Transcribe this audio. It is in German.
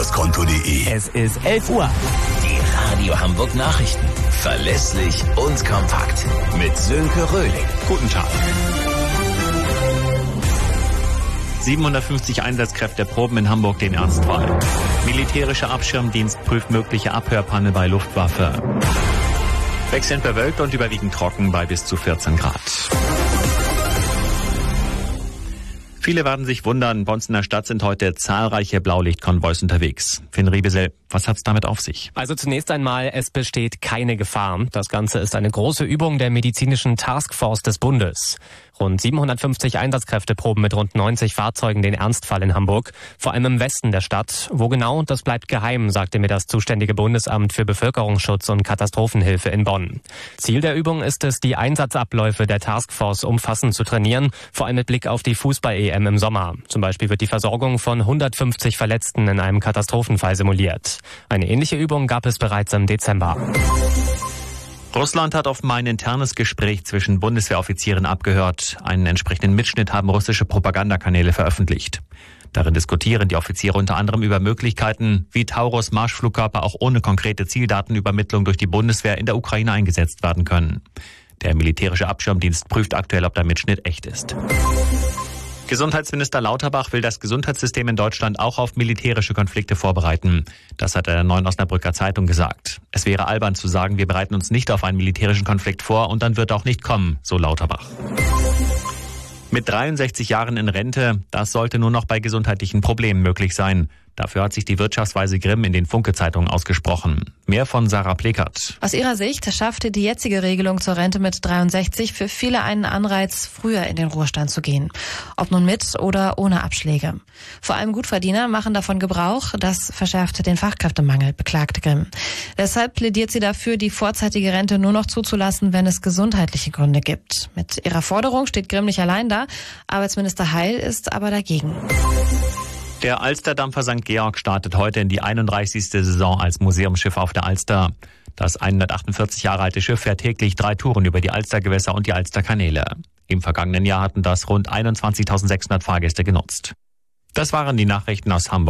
Jahreskonto.de. Es ist 11 Uhr. Die Radio Hamburg Nachrichten. Verlässlich und kompakt. Mit Sönke Röhling. Guten Tag. 750 Einsatzkräfte proben in Hamburg den Ernstfall. Militärischer Abschirmdienst prüft mögliche Abhörpanne bei Luftwaffe. Wechselnd bewölkt und überwiegend trocken bei bis zu 14 Grad. Viele werden sich wundern, bei uns in der Stadt sind heute zahlreiche Blaulichtkonvois unterwegs. Finn Riebesel, was hat's damit auf sich? Also zunächst einmal, es besteht keine Gefahr. Das Ganze ist eine große Übung der medizinischen Taskforce des Bundes. Rund 750 Einsatzkräfte proben mit rund 90 Fahrzeugen den Ernstfall in Hamburg, vor allem im Westen der Stadt. Wo genau, das bleibt geheim, sagte mir das zuständige Bundesamt für Bevölkerungsschutz und Katastrophenhilfe in Bonn. Ziel der Übung ist es, die Einsatzabläufe der Taskforce umfassend zu trainieren, vor allem mit Blick auf die Fußball-EM im Sommer. Zum Beispiel wird die Versorgung von 150 Verletzten in einem Katastrophenfall simuliert. Eine ähnliche Übung gab es bereits im Dezember. Russland hat offenbar ein internes Gespräch zwischen Bundeswehroffizieren abgehört. Einen entsprechenden Mitschnitt haben russische Propagandakanäle veröffentlicht. Darin diskutieren die Offiziere unter anderem über Möglichkeiten, wie Taurus-Marschflugkörper auch ohne konkrete Zieldatenübermittlung durch die Bundeswehr in der Ukraine eingesetzt werden können. Der militärische Abschirmdienst prüft aktuell, ob der Mitschnitt echt ist. Gesundheitsminister Lauterbach will das Gesundheitssystem in Deutschland auch auf militärische Konflikte vorbereiten. Das hat er der Neuen Osnabrücker Zeitung gesagt. Es wäre albern zu sagen, wir bereiten uns nicht auf einen militärischen Konflikt vor und dann wird er auch nicht kommen, so Lauterbach. Mit 63 Jahren in Rente, das sollte nur noch bei gesundheitlichen Problemen möglich sein. Dafür hat sich die Wirtschaftsweise Grimm in den Funke-Zeitungen ausgesprochen. Mehr von Sarah Plekert. Aus ihrer Sicht schaffte die jetzige Regelung zur Rente mit 63 für viele einen Anreiz, früher in den Ruhestand zu gehen. Ob nun mit oder ohne Abschläge. Vor allem Gutverdiener machen davon Gebrauch. Das verschärft den Fachkräftemangel, beklagte Grimm. Deshalb plädiert sie dafür, die vorzeitige Rente nur noch zuzulassen, wenn es gesundheitliche Gründe gibt. Mit ihrer Forderung steht Grimm nicht allein da. Arbeitsminister Heil ist aber dagegen. Der Alsterdampfer St. Georg startet heute in die 31. Saison als Museumsschiff auf der Alster. Das 148 Jahre alte Schiff fährt täglich 3 Touren über die Alstergewässer und die Alsterkanäle. Im vergangenen Jahr hatten das rund 21.600 Fahrgäste genutzt. Das waren die Nachrichten aus Hamburg.